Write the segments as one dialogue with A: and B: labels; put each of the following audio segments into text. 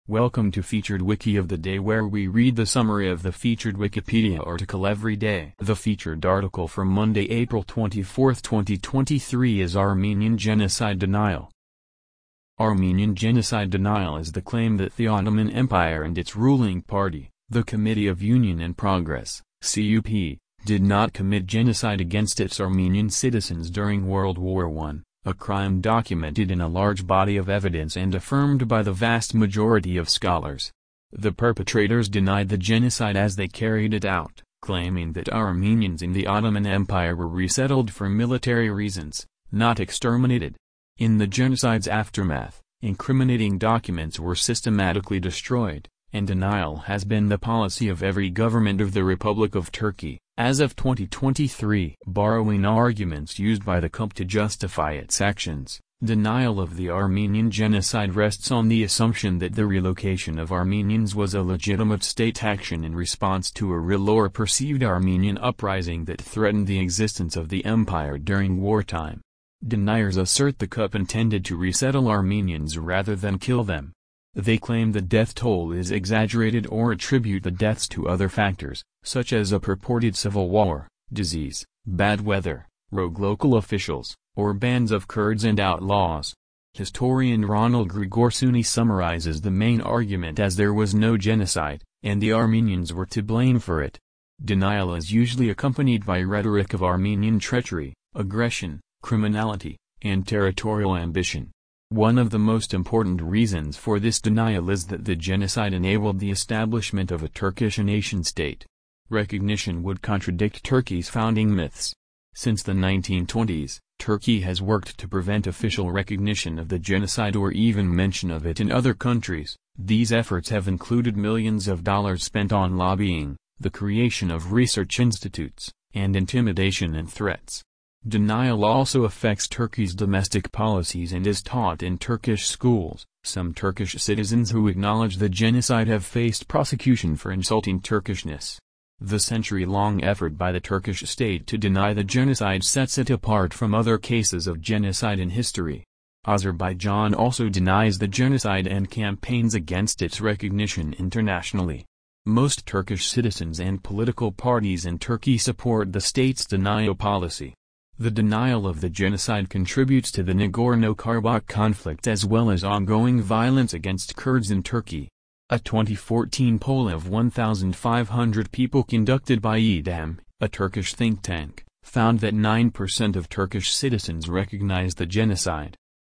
A: Welcome to Featured Wiki of the Day, where we read the summary of the featured Wikipedia article every day. The featured article for Monday, April 24, 2023 is Armenian Genocide Denial. Armenian genocide denial is the claim that the Ottoman Empire and its ruling party, the Committee of Union and Progress, CUP, did not commit genocide against its Armenian citizens during World War I. A crime documented in a large body of evidence and affirmed by the vast majority of scholars. The perpetrators denied the genocide as they carried it out, claiming that Armenians in the Ottoman Empire were resettled for military reasons, not exterminated. In the genocide's aftermath, incriminating documents were systematically destroyed, and denial has been the policy of every government of the Republic of Turkey. As of 2023, borrowing arguments used by the CUP to justify its actions, denial of the Armenian genocide rests on the assumption that the relocation of Armenians was a legitimate state action in response to a real or perceived Armenian uprising that threatened the existence of the empire during wartime. Deniers assert the CUP intended to resettle Armenians rather than kill them. They claim the death toll is exaggerated or attribute the deaths to other factors, such as a purported civil war, disease, bad weather, rogue local officials, or bands of Kurds and outlaws. Historian Ronald Grigorsuni summarizes the main argument as there was no genocide, and the Armenians were to blame for it. Denial is usually accompanied by rhetoric of Armenian treachery, aggression, criminality, and territorial ambition. One of the most important reasons for this denial is that the genocide enabled the establishment of a Turkish nation-state. Recognition would contradict Turkey's founding myths. Since the 1920s, Turkey has worked to prevent official recognition of the genocide or even mention of it in other countries. These efforts have included millions of dollars spent on lobbying, the creation of research institutes, and intimidation and threats. Denial also affects Turkey's domestic policies and is taught in Turkish schools. Some Turkish citizens who acknowledge the genocide have faced prosecution for insulting Turkishness. The century-long effort by the Turkish state to deny the genocide sets it apart from other cases of genocide in history. Azerbaijan also denies the genocide and campaigns against its recognition internationally. Most Turkish citizens and political parties in Turkey support the state's denial policy. The denial of the genocide contributes to the Nagorno-Karabakh conflict as well as ongoing violence against Kurds in Turkey. A 2014 poll of 1,500 people conducted by EDAM, a Turkish think tank, found that 9% of Turkish citizens recognize the genocide.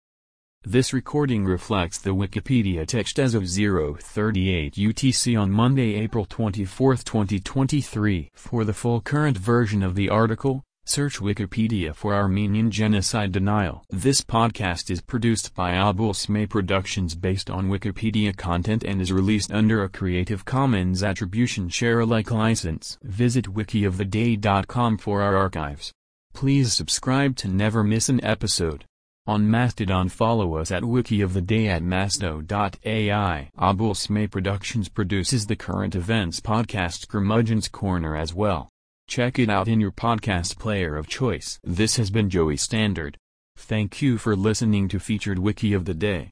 A: This recording reflects the Wikipedia text as of 0:38 UTC on Monday, April 24, 2023. For the full current version of the article, search Wikipedia for Armenian genocide denial. This podcast is produced by Abul Smay Productions based on Wikipedia content and is released under a Creative Commons Attribution Share Alike license. Visit wikioftheday.com for our archives. Please subscribe to never miss an episode. On Mastodon, follow us at wikioftheday at masto.ai. Abul Smay Productions produces the current events podcast Curmudgeon's Corner as well. Check it out in your podcast player of choice. This has been Joey Standard. Thank you for listening to Featured Wiki of the Day.